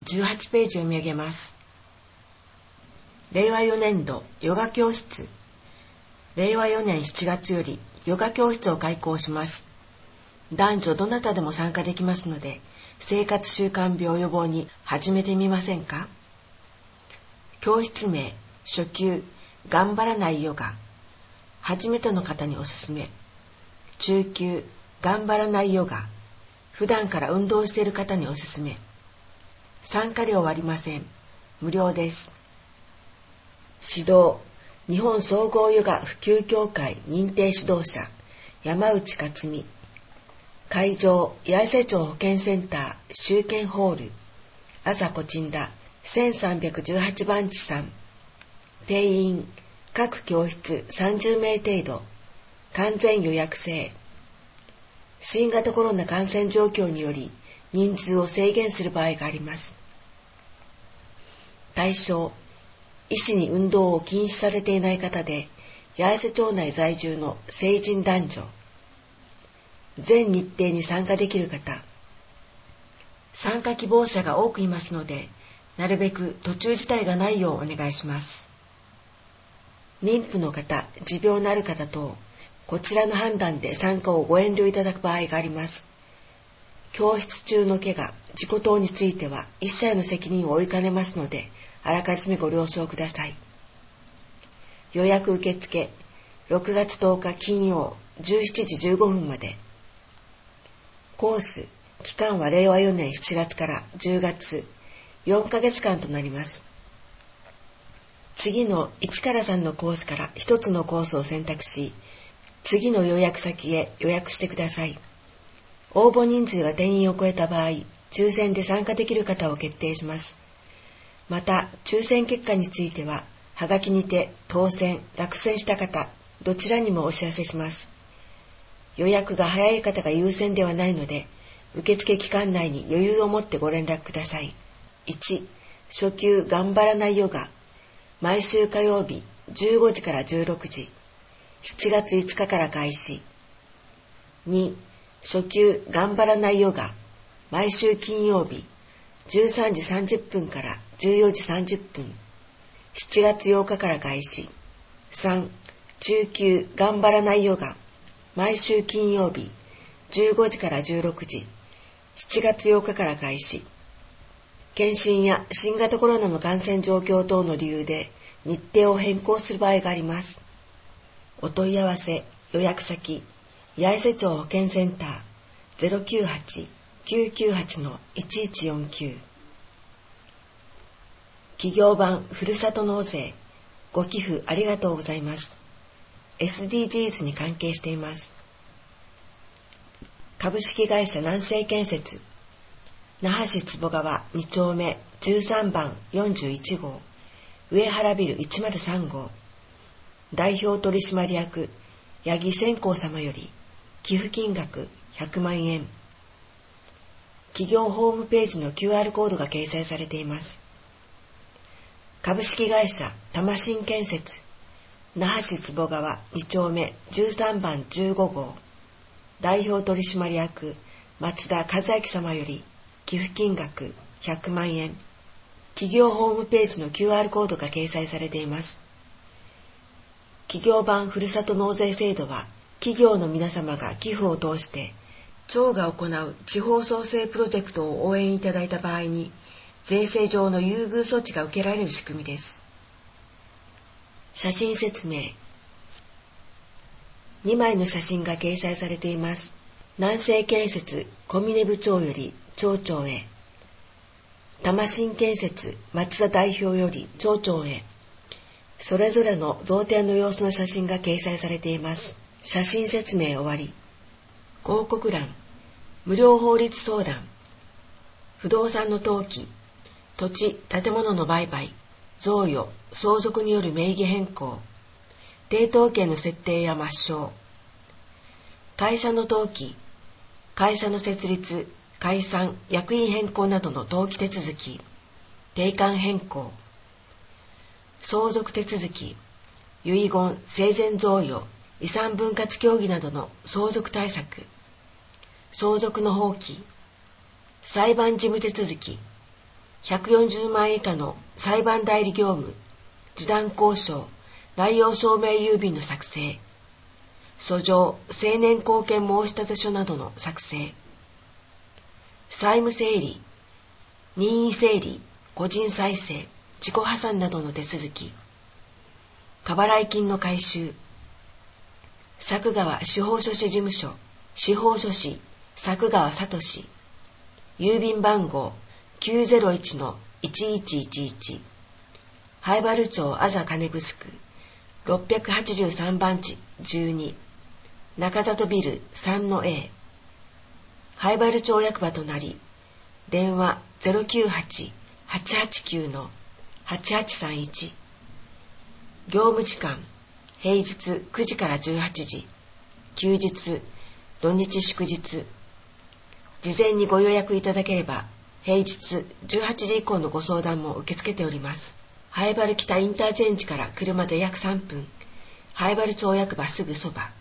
18ページ読み上げます。令和4年度ヨガ教室。令和4年7月よりヨガ教室を開講します。男女どなたでも参加できますので、生活習慣病予防に始めてみませんか？教室名、初級、頑張らないヨガ。初めての方におすすめ。中級、頑張らないヨガ。普段から運動している方におすすめ。参加料はありません。無料です。指導、日本総合ヨガ普及協会認定指導者、山内克美。会場、八重瀬町保健センター集券ホール、朝こちんだ1318番地3。定員、各教室30名程度。完全予約制。新型コロナ感染状況により人数を制限する場合があります。対象、医師に運動を禁止されていない方で、八重瀬町内在住の成人男女。全日程に参加できる方。参加希望者が多くいますので、なるべく途中辞退がないようお願いします。妊婦の方、持病のある方等、こちらの判断で参加をご遠慮いただく場合があります。教室中の怪我、事故等については一切の責任を負いかねますので、あらかじめご了承ください。予約受付、6月10日金曜17時15分まで。コース、期間は令和4年7月から10月、4ヶ月間となります。次の1から3のコースから1つのコースを選択し、次の予約先へ予約してください。応募人数が定員を超えた場合、抽選で参加できる方を決定します。また、抽選結果については、はがきにて当選、落選した方、どちらにもお知らせします。予約が早い方が優先ではないので、受付期間内に余裕を持ってご連絡ください。1、初級頑張らないヨガ。毎週火曜日15時から16時、7月5日から開始。2、初級頑張らないヨガ。毎週金曜日13時30分から14時30分、7月8日から開始。3、中級頑張らないヨガ。毎週金曜日15時から16時、7月8日から開始。検診や新型コロナの感染状況等の理由で日程を変更する場合があります。お問い合わせ、予約先、八重瀬町保健センター 098-998-1149。企業版ふるさと納税、ご寄付ありがとうございます。SDGs に関係しています。株式会社南西建設、那覇市坪川2丁目13番41号、上原ビル103号、代表取締役八木千光様より寄付金額100万円。企業ホームページの QR コードが掲載されています。株式会社玉新建設、那覇市坪川2丁目13番15号、代表取締役松田和明様より寄付金額100万円。企業ホームページの QR コードが掲載されています。企業版ふるさと納税制度は、企業の皆様が寄付を通して町が行う地方創生プロジェクトを応援いただいた場合に、税制上の優遇措置が受けられる仕組みです。写真説明。2枚の写真が掲載されています。南西建設小峰部長より町長へ、玉新建設松田代表より町長へ、それぞれの贈呈の様子の写真が掲載されています。写真説明終わり。広告欄、無料法律相談、不動産の登記、土地・建物の売買、贈与・相続による名義変更、抵当権の設定や抹消、会社の登記、会社の設立、解散・役員変更などの登記手続き、定款変更、相続手続き、遺言・生前贈与・遺産分割協議などの相続対策、相続の放棄、裁判事務手続き、 140万円以下の裁判代理業務、示談交渉、内容証明郵便の作成、訴状、青年貢献申立書などの作成、債務整理、任意整理、個人再生、自己破産などの手続き、過払い金の回収、佐久川司法書士事務所、司法書士、佐久川聡、郵便番号 901-1111、灰原町あざ金城683番地12、中里ビル 3-A、灰原町役場となり、電話 098-889-8831、業務時間、平日9時から18時、休日、土日祝日。事前にご予約いただければ、平日18時以降のご相談も受け付けております。灰原北インターチェンジから車で約3分、灰原町役場すぐそば。